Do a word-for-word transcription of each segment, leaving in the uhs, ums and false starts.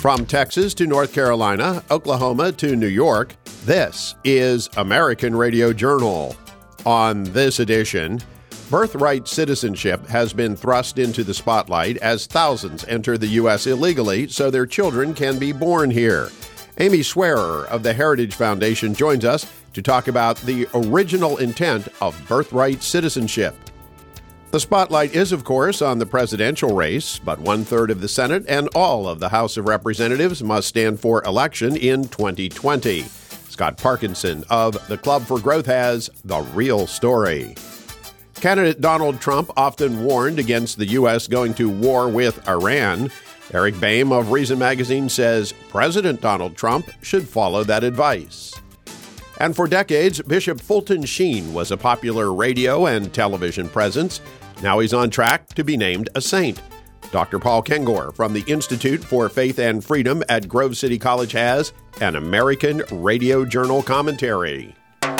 From Texas to North Carolina, Oklahoma to New York, this is American Radio Journal. On this edition, birthright citizenship has been thrust into the spotlight as thousands enter the U S illegally so their children can be born here. Amy Swearer of the Heritage Foundation joins us to talk about the original intent of birthright citizenship. The spotlight is, of course, on the presidential race, but one-third of the Senate and all of the House of Representatives must stand for election in twenty twenty. Scott Parkinson of the Club for Growth has the real story. Candidate Donald Trump often warned against the U S going to war with Iran. Eric Boehm of Reason Magazine says President Donald Trump should follow that advice. And for decades, Bishop Fulton Sheen was a popular radio and television presence. Now he's on track to be named a saint. Doctor Paul Kengor from the Institute for Faith and Freedom at Grove City College has an American Radio Journal commentary.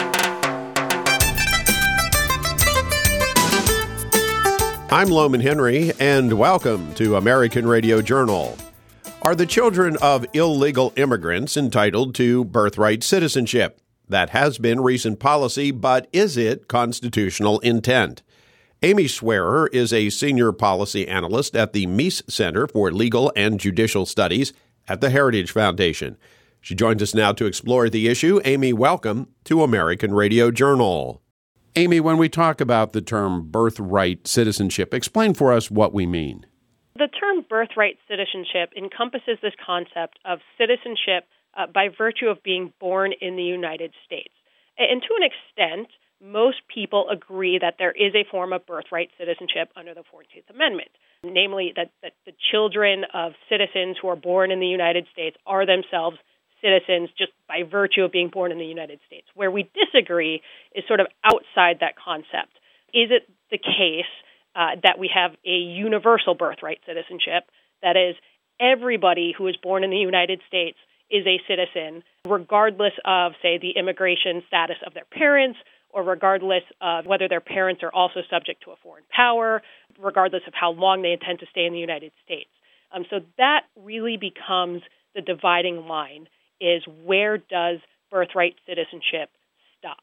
I'm Loman Henry, and welcome to American Radio Journal. Are the children of illegal immigrants entitled to birthright citizenship? That has been recent policy, but is it constitutional intent? Amy Swearer is a senior policy analyst at the Meese Center for Legal and Judicial Studies at the Heritage Foundation. She joins us now to explore the issue. Amy, welcome to American Radio Journal. Amy, when we talk about the term birthright citizenship, explain for us what we mean. The term birthright citizenship encompasses this concept of citizenship uh, by virtue of being born in the United States. And to an extent, most people agree that there is a form of birthright citizenship under the fourteenth Amendment, namely that, that the children of citizens who are born in the United States are themselves citizens just by virtue of being born in the United States. Where we disagree is sort of outside that concept. Is it the case uh, that we have a universal birthright citizenship, that is, everybody who is born in the United States is a citizen, regardless of, say, the immigration status of their parents, or regardless of whether their parents are also subject to a foreign power, regardless of how long they intend to stay in the United States. Um, so that really becomes the dividing line, is where does birthright citizenship stop?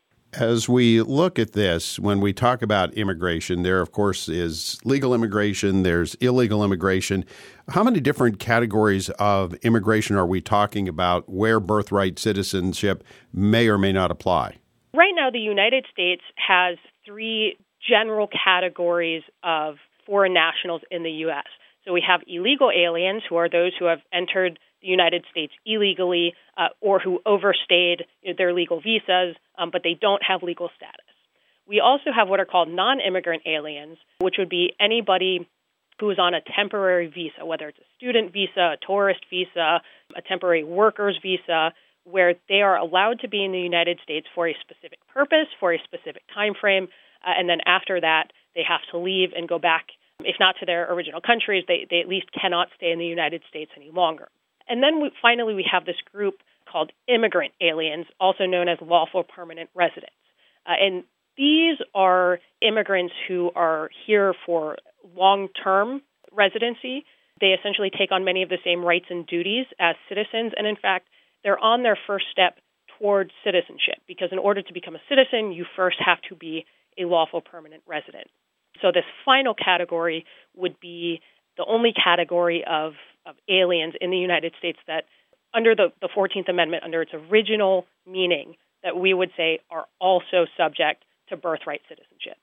As we look at this, when we talk about immigration, there, of course, is legal immigration, there's illegal immigration. How many different categories of immigration are we talking about where birthright citizenship may or may not apply? Right now, the United States has three general categories of foreign nationals in the U S. So we have illegal aliens, who are those who have entered the United States illegally uh, or who overstayed their legal visas, um, but they don't have legal status. We also have what are called non-immigrant aliens, which would be anybody who is on a temporary visa, whether it's a student visa, a tourist visa, a temporary worker's visa, where they are allowed to be in the United States for a specific purpose, for a specific time frame, uh, and then after that, they have to leave and go back, if not to their original countries, they, they at least cannot stay in the United States any longer. And then we, finally, we have this group called immigrant aliens, also known as lawful permanent residents. Uh, and these are immigrants who are here for long-term residency. They essentially take on many of the same rights and duties as citizens, and in fact, they're on their first step towards citizenship, because in order to become a citizen, you first have to be a lawful permanent resident. So this final category would be the only category of, of aliens in the United States that, under the, the fourteenth Amendment, under its original meaning, that we would say are also subject to birthright citizenship.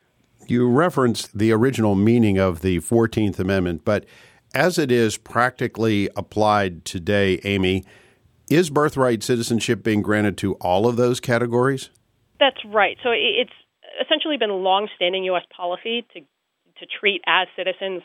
You referenced the original meaning of the fourteenth Amendment, but as it is practically applied today, Amy, is birthright citizenship being granted to all of those categories? That's right. So it's essentially been long-standing U S policy to to treat as citizens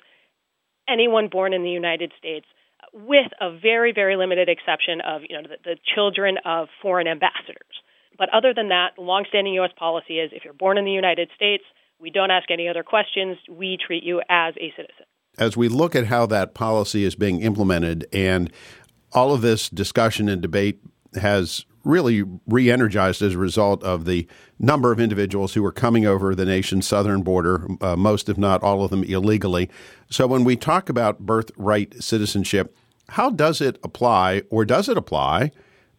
anyone born in the United States, with a very, very limited exception of, you know, the, the children of foreign ambassadors. But other than that, long-standing U S policy is if you're born in the United States, we don't ask any other questions. We treat you as a citizen. As we look at how that policy is being implemented, and all of this discussion and debate has really re-energized as a result of the number of individuals who are coming over the nation's southern border, uh, most if not all of them illegally. So when we talk about birthright citizenship, how does it apply, or does it apply,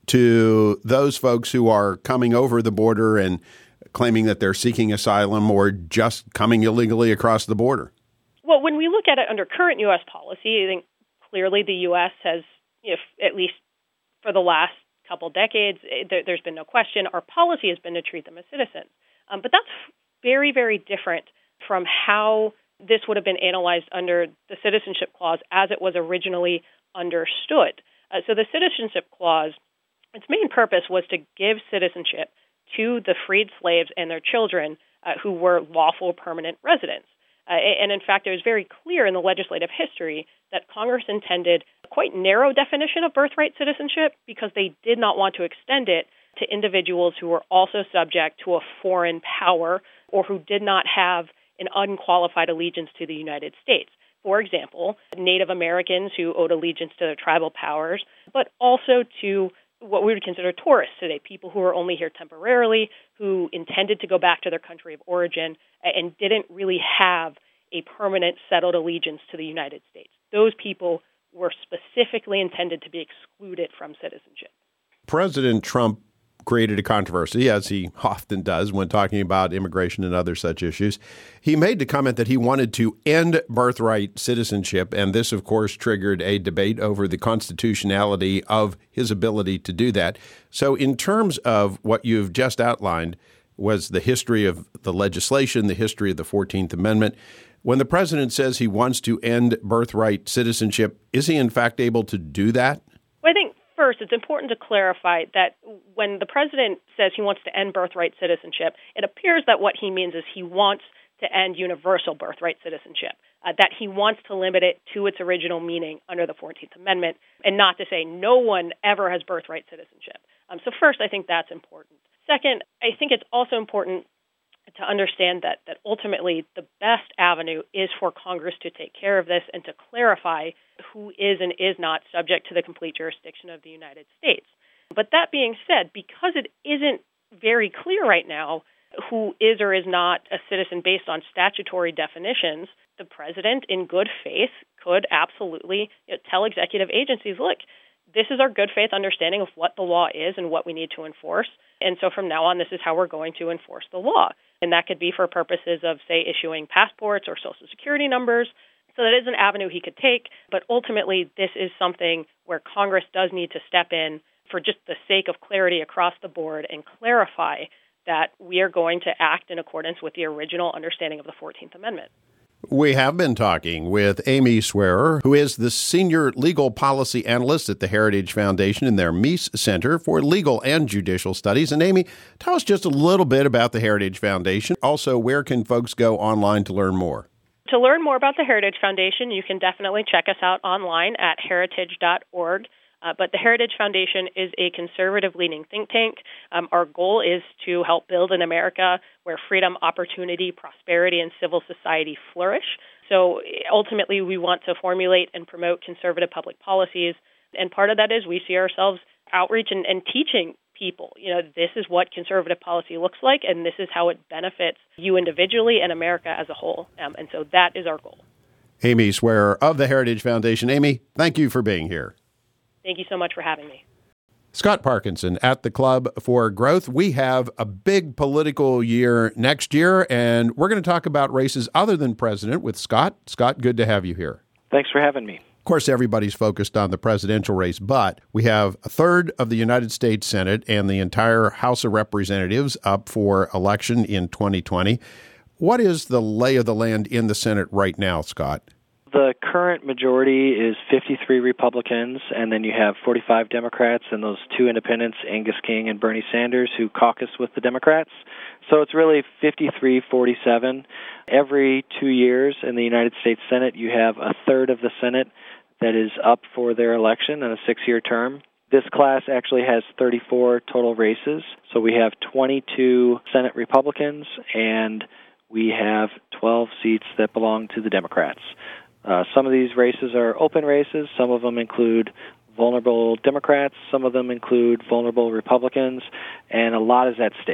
to those folks who are coming over the border and claiming that they're seeking asylum or just coming illegally across the border? Well, when we look at it under current U S policy, I think clearly the U S has, if at least for the last couple decades, there, there's been no question, our policy has been to treat them as citizens. Um, but that's very, very different from how this would have been analyzed under the Citizenship Clause as it was originally understood. Uh, so the Citizenship Clause, its main purpose was to give citizenship to the freed slaves and their children uh, who were lawful permanent residents. Uh, and in fact, it was very clear in the legislative history that Congress intended a quite narrow definition of birthright citizenship because they did not want to extend it to individuals who were also subject to a foreign power or who did not have an unqualified allegiance to the United States. For example, Native Americans who owed allegiance to their tribal powers, but also to what we would consider tourists today, people who are only here temporarily, who intended to go back to their country of origin and didn't really have a permanent settled allegiance to the United States. Those people were specifically intended to be excluded from citizenship. President Trump created a controversy, as he often does when talking about immigration and other such issues. He made the comment that he wanted to end birthright citizenship, and this, of course, triggered a debate over the constitutionality of his ability to do that. So in terms of what you've just outlined was the history of the legislation, the history of the fourteenth Amendment. When the president says he wants to end birthright citizenship, is he in fact able to do that? Well, I think first, it's important to clarify that when the president says he wants to end birthright citizenship, it appears that what he means is he wants to end universal birthright citizenship, uh, that he wants to limit it to its original meaning under the fourteenth Amendment, and not to say no one ever has birthright citizenship. Um, so first, I think that's important. Second, I think it's also important to understand that, that ultimately the best avenue is for Congress to take care of this and to clarify who is and is not subject to the complete jurisdiction of the United States. But that being said, because it isn't very clear right now who is or is not a citizen based on statutory definitions, the president, in good faith, could absolutely you know, tell executive agencies, look, this is our good faith understanding of what the law is and what we need to enforce. And so from now on, this is how we're going to enforce the law. And that could be for purposes of, say, issuing passports or Social Security numbers. So that is an avenue he could take. But ultimately, this is something where Congress does need to step in for just the sake of clarity across the board and clarify that we are going to act in accordance with the original understanding of the fourteenth Amendment. We have been talking with Amy Swearer, who is the Senior Legal Policy Analyst at the Heritage Foundation in their Meese Center for Legal and Judicial Studies. And Amy, tell us just a little bit about the Heritage Foundation. Also, where can folks go online to learn more? To learn more about the Heritage Foundation, you can definitely check us out online at heritage dot org. Uh, but the Heritage Foundation is a conservative-leaning think tank. Um, our goal is to help build an America where freedom, opportunity, prosperity, and civil society flourish. So ultimately, we want to formulate and promote conservative public policies. And part of that is we see ourselves outreach and, and teaching people, you know, this is what conservative policy looks like, and this is how it benefits you individually and America as a whole. Um, and so that is our goal. Amy Swearer of the Heritage Foundation. Amy, thank you for being here. Thank you so much for having me. Scott Parkinson at the Club for Growth. We have a big political year next year, and we're going to talk about races other than president with Scott. Scott, good to have you here. Thanks for having me. Of course, everybody's focused on the presidential race, but we have a third of the United States Senate and the entire House of Representatives up for election in twenty twenty. What is the lay of the land in the Senate right now, Scott? The current majority is fifty-three Republicans, and then you have forty-five Democrats and those two independents, Angus King and Bernie Sanders, who caucus with the Democrats. So it's really fifty-three forty-seven. Every two years in the United States Senate, you have a third of the Senate that is up for their election in a six-year term. This class actually has thirty-four total races. So we have twenty-two Senate Republicans, and we have twelve seats that belong to the Democrats. Uh, some of these races are open races. Some of them include vulnerable Democrats. Some of them include vulnerable Republicans. And a lot is at stake.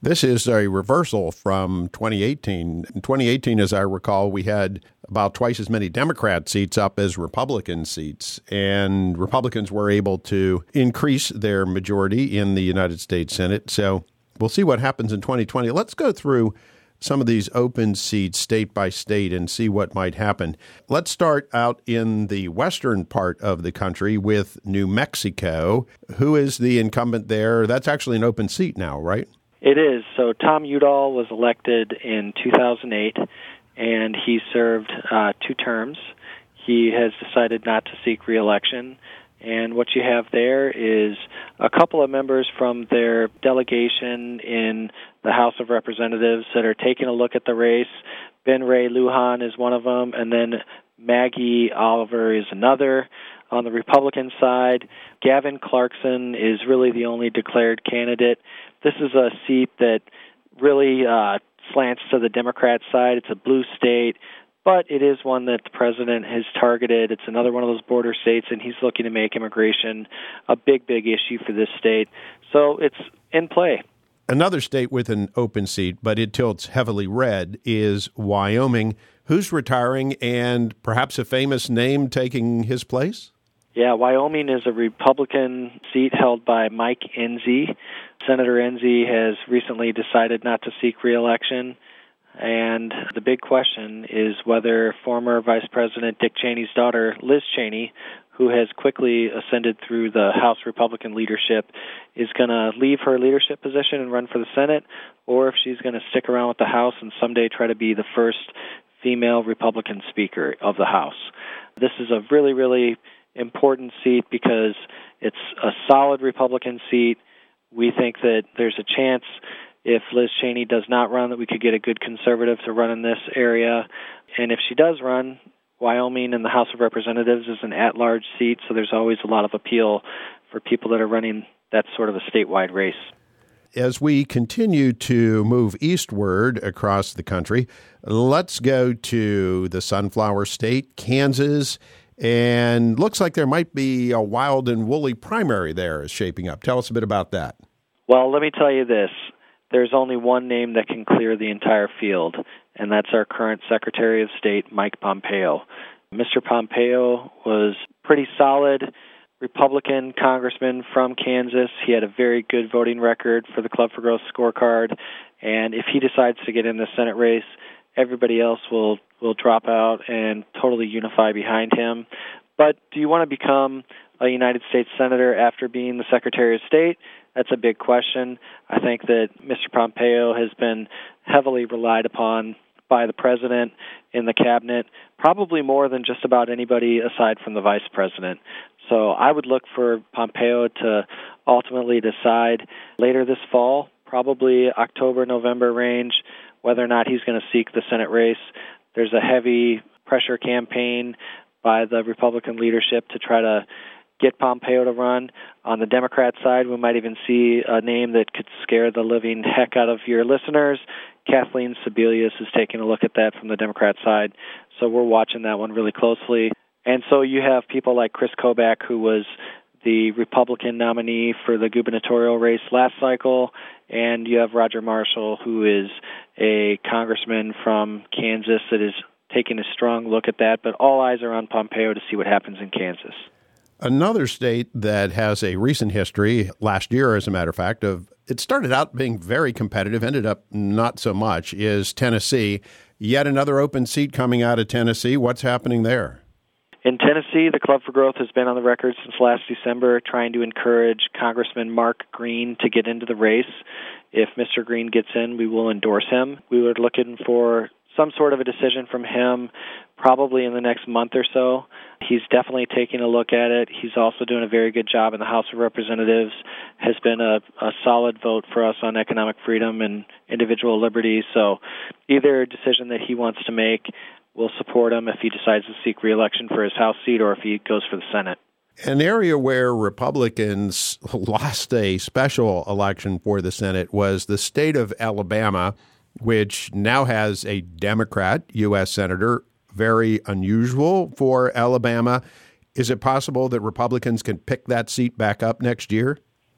This is a reversal from twenty eighteen. In twenty eighteen, as I recall, we had about twice as many Democrat seats up as Republican seats, and Republicans were able to increase their majority in the United States Senate. So we'll see what happens in twenty twenty. Let's go through some of these open seats state by state and see what might happen. Let's start out in the western part of the country with New Mexico. Who is the incumbent there? That's actually an open seat now, right? It is. So Tom Udall was elected in two thousand eight, and he served uh, two terms. He has decided not to seek re-election. And what you have there is a couple of members from their delegation in the House of Representatives that are taking a look at the race. Ben Ray Lujan is one of them, and then Maggie Oliver is another. On the Republican side, Gavin Clarkson is really the only declared candidate. This is a seat that really uh, slants to the Democrat side. It's a blue state, but it is one that the president has targeted. It's another one of those border states, and he's looking to make immigration a big, big issue for this state. So it's in play. Another state with an open seat, but it tilts heavily red, is Wyoming. Who's retiring and perhaps a famous name taking his place? Yeah, Wyoming is a Republican seat held by Mike Enzi. Senator Enzi has recently decided not to seek re-election, and the big question is whether former Vice President Dick Cheney's daughter, Liz Cheney, who has quickly ascended through the House Republican leadership, is going to leave her leadership position and run for the Senate, or if she's going to stick around with the House and someday try to be the first female Republican Speaker of the House. This is a really, really important seat because it's a solid Republican seat. We think that there's a chance if Liz Cheney does not run that we could get a good conservative to run in this area. And if she does run, Wyoming in the House of Representatives is an at-large seat, so there's always a lot of appeal for people that are running that sort of a statewide race. As we continue to move eastward across the country, let's go to the Sunflower State, Kansas. And looks like there might be a wild and woolly primary there is shaping up. Tell us a bit about that. Well, let me tell you this. There's only one name that can clear the entire field, and that's our current Secretary of State, Mike Pompeo. Mister Pompeo was pretty solid Republican congressman from Kansas. He had a very good voting record for the Club for Growth scorecard, and if he decides to get in the Senate race, everybody else will, will drop out and totally unify behind him. But do you want to become a United States Senator after being the Secretary of State? That's a big question. I think that Mister Pompeo has been heavily relied upon by the President in the Cabinet, probably more than just about anybody aside from the Vice President. So I would look for Pompeo to ultimately decide later this fall, probably October, November range, whether or not he's going to seek the Senate race. There's a heavy pressure campaign by the Republican leadership to try to get Pompeo to run. On the Democrat side, we might even see a name that could scare the living heck out of your listeners. Kathleen Sebelius is taking a look at that from the Democrat side, so we're watching that one really closely. And so you have people like Chris Kobach, who was the Republican nominee for the gubernatorial race last cycle, and you have Roger Marshall, who is a congressman from Kansas that is taking a strong look at that. But all eyes are on Pompeo to see what happens in Kansas. Another state that has a recent history, last year, as a matter of fact, of it started out being very competitive, ended up not so much, is Tennessee. Yet another open seat coming out of Tennessee. What's happening there? In Tennessee, the Club for Growth has been on the record since last December trying to encourage Congressman Mark Green to get into the race. If Mister Green gets in, we will endorse him. We were looking for some sort of a decision from him probably in the next month or so. He's definitely taking a look at it. He's also doing a very good job in the House of Representatives, has been a, a solid vote for us on economic freedom and individual liberty. So either decision that he wants to make, we'll support him if he decides to seek re-election for his House seat or if he goes for the Senate. An area where Republicans lost a special election for the Senate was the state of Alabama, which now has a Democrat U S Senator. Very unusual for Alabama. Is it possible that Republicans can pick that seat back up next year?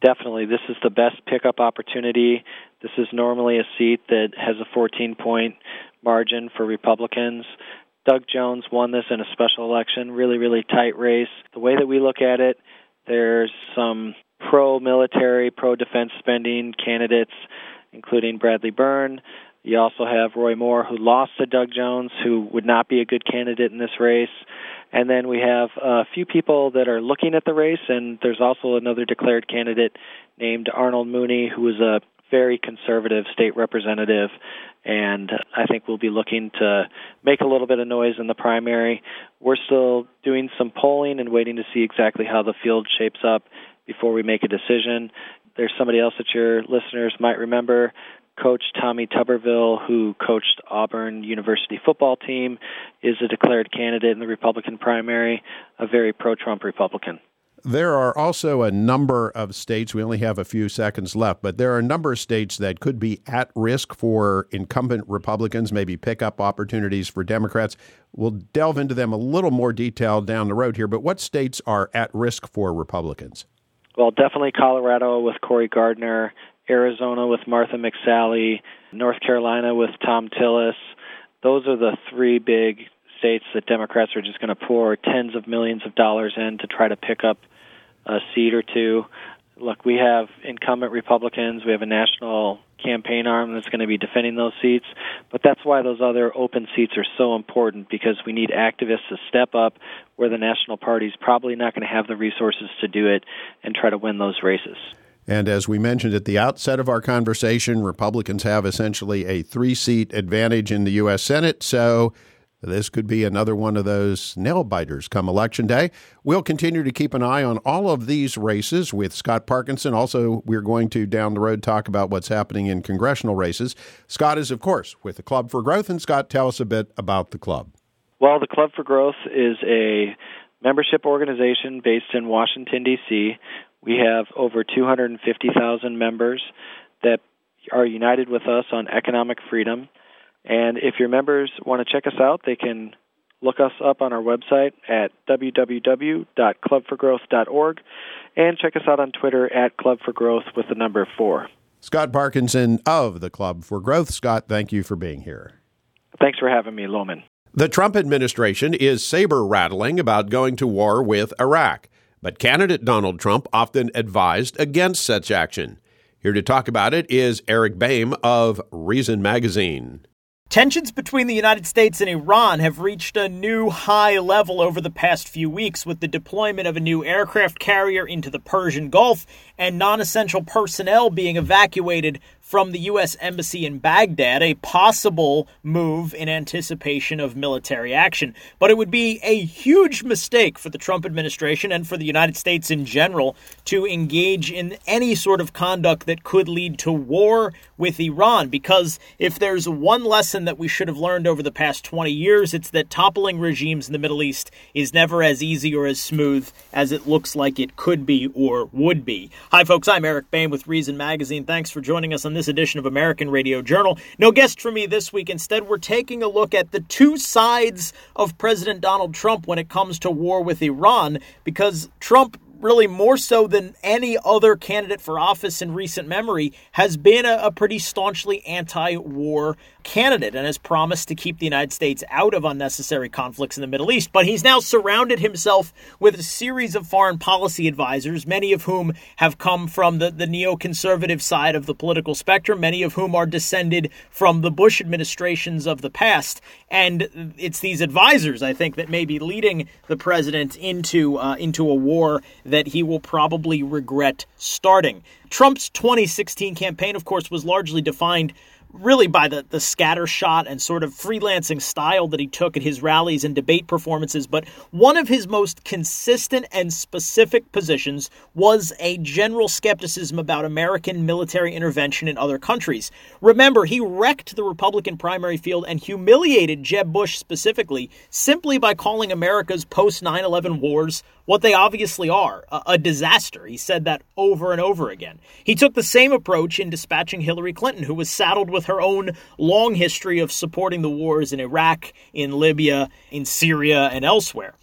Definitely. This is the best pickup opportunity. This is normally a seat that has a fourteen-point margin for Republicans. Doug Jones won this in a special election, really, really tight race. The way that we look at it, there's some pro-military, pro-defense spending candidates, including Bradley Byrne. You also have Roy Moore, who lost to Doug Jones, who would not be a good candidate in this race. And then we have a few people that are looking at the race, and there's also another declared candidate named Arnold Mooney, who is a very conservative state representative, and I think we'll be looking to make a little bit of noise in the primary. We're still doing some polling and waiting to see exactly how the field shapes up before we make a decision. There's somebody else that your listeners might remember, Coach Tommy Tuberville, who coached Auburn University football team, is a declared candidate in the Republican primary, a very pro-Trump Republican. There are also a number of states, we only have a few seconds left, but there are a number of states that could be at risk for incumbent Republicans, maybe pickup opportunities for Democrats. We'll delve into them a little more detail down the road here, but what states are at risk for Republicans? Well, definitely Colorado with Cory Gardner, Arizona with Martha McSally, North Carolina with Thom Tillis. Those are the three big states that Democrats are just going to pour tens of millions of dollars in to try to pick up a seat or two. Look, we have incumbent Republicans. We have a national campaign arm that's going to be defending those seats. But that's why those other open seats are so important, because we need activists to step up where the national party's probably not going to have the resources to do it and try to win those races. And as we mentioned at the outset of our conversation, Republicans have essentially a three-seat advantage in the U S Senate, so this could be another one of those nail-biters come Election Day. We'll continue to keep an eye on all of these races with Scott Parkinson. Also, we're going to, down the road, talk about what's happening in congressional races. Scott is, of course, with the Club for Growth. And, Scott, tell us a bit about the club. Well, the Club for Growth is a membership organization based in Washington, D C We have over two hundred fifty thousand members that are united with us on economic freedom. And if your members want to check us out, they can look us up on our website at w w w dot club for growth dot org and check us out on Twitter at Club for Growth with the number four. Scott Parkinson of the Club for Growth. Scott, thank you for being here. Thanks for having me, Loman. The Trump administration is saber-rattling about going to war with Iraq. But candidate Donald Trump often advised against such action. Here to talk about it is Eric Boehm of Reason Magazine. Tensions between the United States and Iran have reached a new high level over the past few weeks, with the deployment of a new aircraft carrier into the Persian Gulf and non-essential personnel being evacuated from the U S Embassy in Baghdad, a possible move in anticipation of military action. But it would be a huge mistake for the Trump administration and for the United States in general to engage in any sort of conduct that could lead to war with Iran, because if there's one lesson that we should have learned over the past twenty years, it's that toppling regimes in the Middle East is never as easy or as smooth as it looks like it could be or would be. Hi, folks. I'm Eric Boehm with Reason Magazine. Thanks for joining us on this edition of American Radio Journal. No guest for me this week. Instead, we're taking a look at the two sides of President Donald Trump when it comes to war with Iran, because Trump, really more so than any other candidate for office in recent memory, has been a, a pretty staunchly anti-war candidate and has promised to keep the United States out of unnecessary conflicts in the Middle East. But he's now surrounded himself with a series of foreign policy advisors, many of whom have come from the, the neoconservative side of the political spectrum, many of whom are descended from the Bush administrations of the past. And it's these advisors, I think, that may be leading the president into uh, into a war that he will probably regret starting. Trump's twenty sixteen campaign, of course, was largely defined really by the, the scattershot and sort of freelancing style that he took at his rallies and debate performances. But one of his most consistent and specific positions was a general skepticism about American military intervention in other countries. Remember, he wrecked the Republican primary field and humiliated Jeb Bush specifically simply by calling America's post nine eleven wars what they obviously are, a, a disaster. He said that over and over again. He took the same approach in dispatching Hillary Clinton, who was saddled with her own long history of supporting the wars in Iraq, in Libya, in Syria, and elsewhere.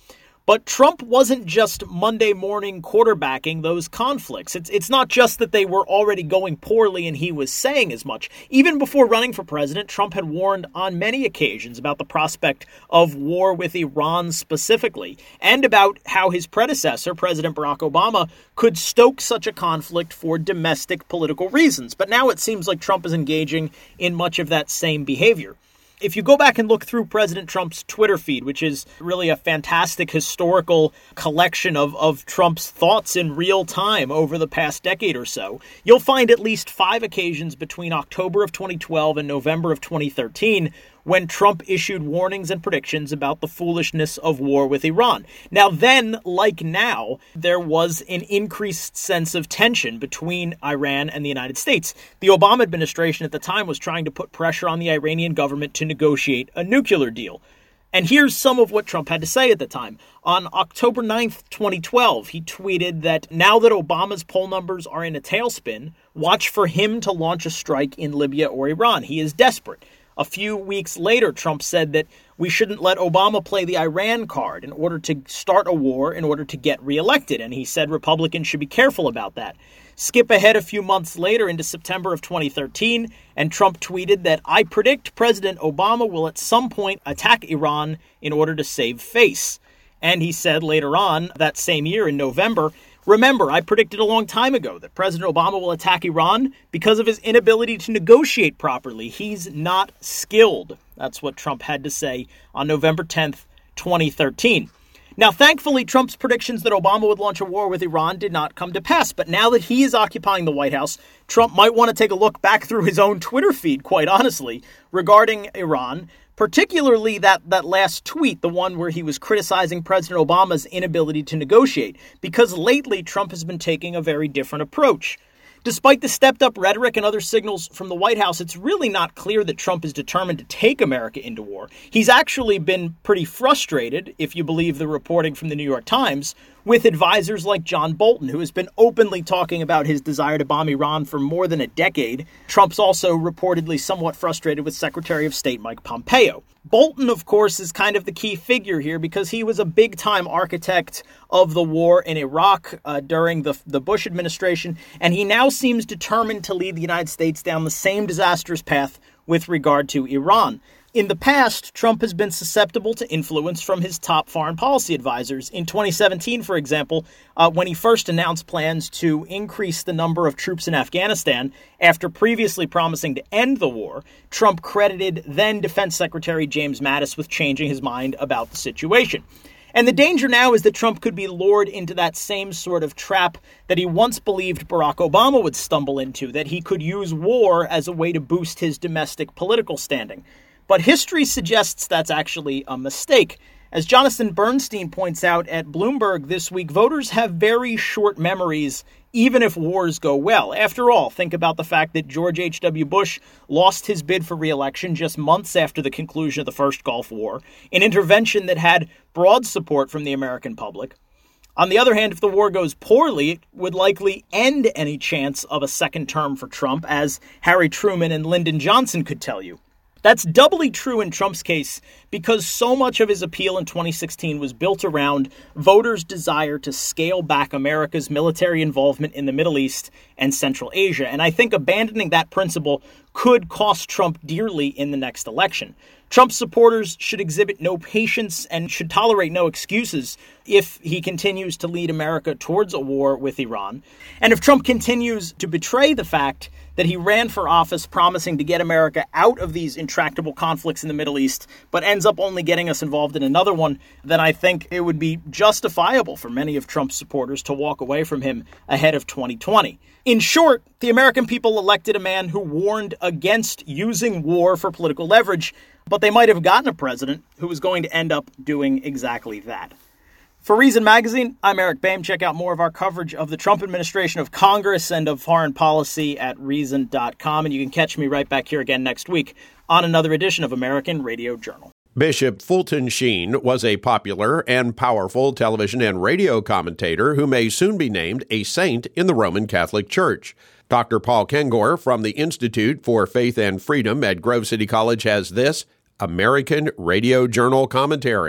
But Trump wasn't just Monday morning quarterbacking those conflicts. It's it's not just that they were already going poorly and he was saying as much. Even before running for president, Trump had warned on many occasions about the prospect of war with Iran specifically, and about how his predecessor, President Barack Obama, could stoke such a conflict for domestic political reasons. But now it seems like Trump is engaging in much of that same behavior. If you go back and look through President Trump's Twitter feed, which is really a fantastic historical collection of, of Trump's thoughts in real time over the past decade or so, you'll find at least five occasions between October of twenty twelve and November of twenty thirteen when Trump issued warnings and predictions about the foolishness of war with Iran. Now then, like now, there was an increased sense of tension between Iran and the United States. The Obama administration at the time was trying to put pressure on the Iranian government to negotiate a nuclear deal. And here's some of what Trump had to say at the time. On October ninth, twenty twelve, he tweeted that now that Obama's poll numbers are in a tailspin, watch for him to launch a strike in Libya or Iran. He is desperate. A few weeks later, Trump said that we shouldn't let Obama play the Iran card in order to start a war in order to get reelected. And he said Republicans should be careful about that. Skip ahead a few months later into September of twenty thirteen, and Trump tweeted that I predict President Obama will at some point attack Iran in order to save face. And he said later on that same year in November, remember, I predicted a long time ago that President Obama will attack Iran because of his inability to negotiate properly. He's not skilled. That's what Trump had to say on November tenth, twenty thirteen. Now, thankfully, Trump's predictions that Obama would launch a war with Iran did not come to pass. But now that he is occupying the White House, Trump might want to take a look back through his own Twitter feed, quite honestly, regarding Iran, particularly that, that last tweet, the one where he was criticizing President Obama's inability to negotiate, because lately Trump has been taking a very different approach. Despite the stepped-up rhetoric and other signals from the White House, it's really not clear that Trump is determined to take America into war. He's actually been pretty frustrated, if you believe the reporting from the New York Times, with advisors like John Bolton, who has been openly talking about his desire to bomb Iran for more than a decade. Trump's also reportedly somewhat frustrated with Secretary of State Mike Pompeo. Bolton, of course, is kind of the key figure here because he was a big-time architect of the war in Iraq uh, during the, the Bush administration, and he now seems determined to lead the United States down the same disastrous path with regard to Iran. In the past, Trump has been susceptible to influence from his top foreign policy advisors. In twenty seventeen, for example, uh, when he first announced plans to increase the number of troops in Afghanistan after previously promising to end the war, Trump credited then Defense Secretary James Mattis with changing his mind about the situation. And the danger now is that Trump could be lured into that same sort of trap that he once believed Barack Obama would stumble into, that he could use war as a way to boost his domestic political standing. But history suggests that's actually a mistake. As Jonathan Bernstein points out at Bloomberg this week, voters have very short memories, even if wars go well. After all, think about the fact that George H W. Bush lost his bid for re-election just months after the conclusion of the first Gulf War, an intervention that had broad support from the American public. On the other hand, if the war goes poorly, it would likely end any chance of a second term for Trump, as Harry Truman and Lyndon Johnson could tell you. That's doubly true in Trump's case because so much of his appeal in twenty sixteen was built around voters' desire to scale back America's military involvement in the Middle East and Central Asia. And I think abandoning that principle could cost Trump dearly in the next election. Trump supporters should exhibit no patience and should tolerate no excuses if he continues to lead America towards a war with Iran. And if Trump continues to betray the fact that he ran for office promising to get America out of these intractable conflicts in the Middle East, but ends up only getting us involved in another one, then I think it would be justifiable for many of Trump's supporters to walk away from him ahead of twenty twenty. In short, the American people elected a man who warned against using war for political leverage, but they might have gotten a president who was going to end up doing exactly that. For Reason Magazine, I'm Eric Boehm. Check out more of our coverage of the Trump administration of Congress and of foreign policy at reason dot com. And you can catch me right back here again next week on another edition of American Radio Journal. Bishop Fulton Sheen was a popular and powerful television and radio commentator who may soon be named a saint in the Roman Catholic Church. Doctor Paul Kengor from the Institute for Faith and Freedom at Grove City College has this American Radio Journal commentary.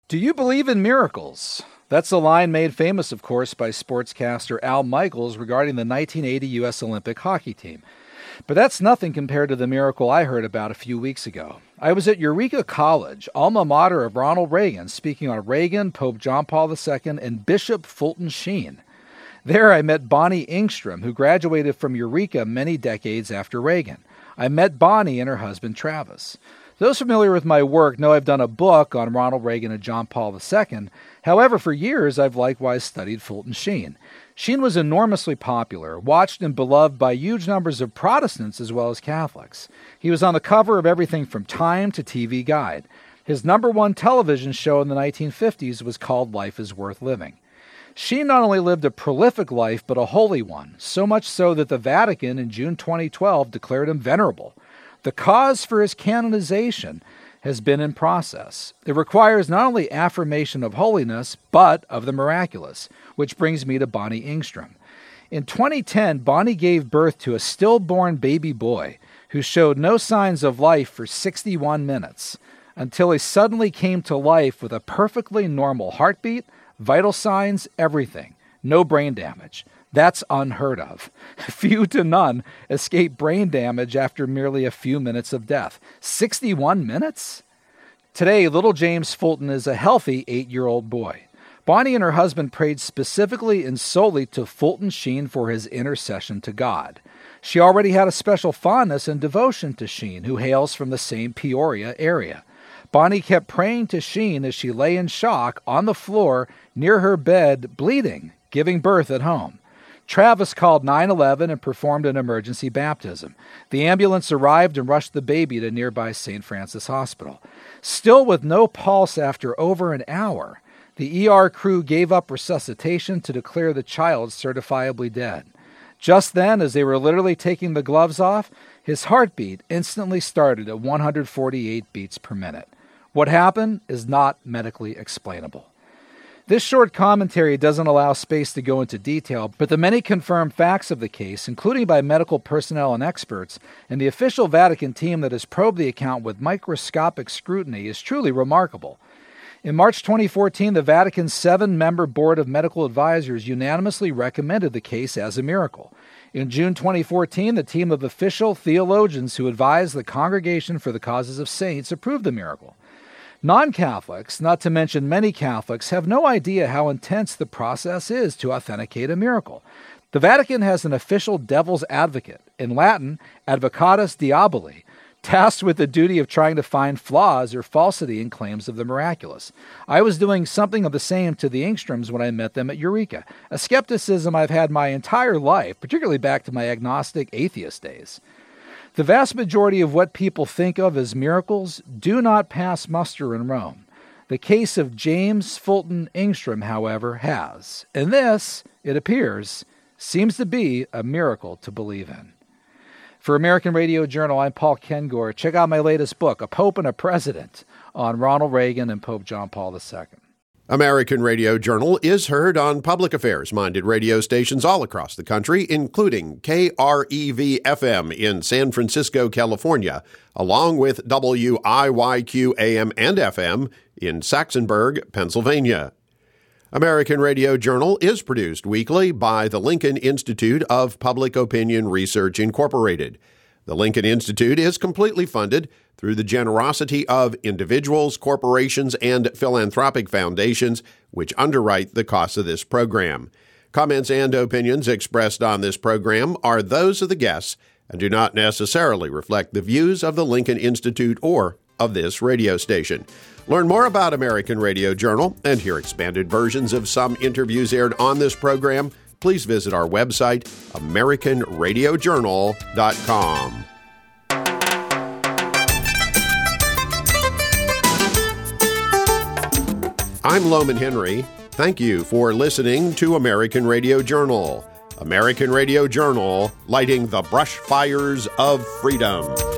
Do you believe in miracles? That's a line made famous, of course, by sportscaster Al Michaels regarding the nineteen eighty U S Olympic hockey team. But that's nothing compared to the miracle I heard about a few weeks ago. I was at Eureka College, alma mater of Ronald Reagan, speaking on Reagan, Pope John Paul the Second, and Bishop Fulton Sheen. There I met Bonnie Engstrom, who graduated from Eureka many decades after Reagan. I met Bonnie and her husband Travis. Those familiar with my work know I've done a book on Ronald Reagan and John Paul the Second. However, for years I've likewise studied Fulton Sheen. Sheen was enormously popular, watched and beloved by huge numbers of Protestants as well as Catholics. He was on the cover of everything from Time to T V Guide. His number one television show in the nineteen fifties was called Life is Worth Living. Sheen not only lived a prolific life, but a holy one, so much so that the Vatican in June twenty twelve declared him venerable. The cause for his canonization has been in process. It requires not only affirmation of holiness, but of the miraculous, which brings me to Bonnie Engstrom. In twenty ten, Bonnie gave birth to a stillborn baby boy who showed no signs of life for sixty-one minutes, until he suddenly came to life with a perfectly normal heartbeat, vital signs, everything. No brain damage. That's unheard of. Few to none escape brain damage after merely a few minutes of death. sixty-one minutes? Today, little James Fulton is a healthy eight-year-old boy. Bonnie and her husband prayed specifically and solely to Fulton Sheen for his intercession to God. She already had a special fondness and devotion to Sheen, who hails from the same Peoria area. Bonnie kept praying to Sheen as she lay in shock on the floor near her bed, bleeding, giving birth at home. Travis called nine one one and performed an emergency baptism. The ambulance arrived and rushed the baby to nearby Saint Francis Hospital. Still with no pulse after over an hour, the E R crew gave up resuscitation to declare the child certifiably dead. Just then, as they were literally taking the gloves off, his heartbeat instantly started at one hundred forty-eight beats per minute. What happened is not medically explainable. This short commentary doesn't allow space to go into detail, but the many confirmed facts of the case, including by medical personnel and experts, and the official Vatican team that has probed the account with microscopic scrutiny is truly remarkable. In March twenty fourteen, the Vatican's seven-member board of medical advisors unanimously recommended the case as a miracle. In June twenty fourteen, the team of official theologians who advised the Congregation for the Causes of Saints approved the miracle. Non-Catholics, not to mention many Catholics, have no idea how intense the process is to authenticate a miracle. The Vatican has an official devil's advocate, in Latin, advocatus diaboli, tasked with the duty of trying to find flaws or falsity in claims of the miraculous. I was doing something of the same to the Engstroms when I met them at Eureka, a skepticism I've had my entire life, particularly back to my agnostic atheist days. The vast majority of what people think of as miracles do not pass muster in Rome. The case of James Fulton Engstrom, however, has. And this, it appears, seems to be a miracle to believe in. For American Radio Journal, I'm Paul Kengor. Check out my latest book, A Pope and a President, on Ronald Reagan and Pope John Paul the Second. American Radio Journal is heard on public affairs-minded radio stations all across the country, including K R E V F M in San Francisco, California, along with W I Y Q A M and F M in Saxonburg, Pennsylvania. American Radio Journal is produced weekly by the Lincoln Institute of Public Opinion Research, Incorporated. The Lincoln Institute is completely funded through the generosity of individuals, corporations, and philanthropic foundations, which underwrite the costs of this program. Comments and opinions expressed on this program are those of the guests and do not necessarily reflect the views of the Lincoln Institute or of this radio station. Learn more about American Radio Journal and hear expanded versions of some interviews aired on this program. Please visit our website, American Radio Journal dot com. I'm Loman Henry. Thank you for listening to American Radio Journal. American Radio Journal, lighting the brush fires of freedom.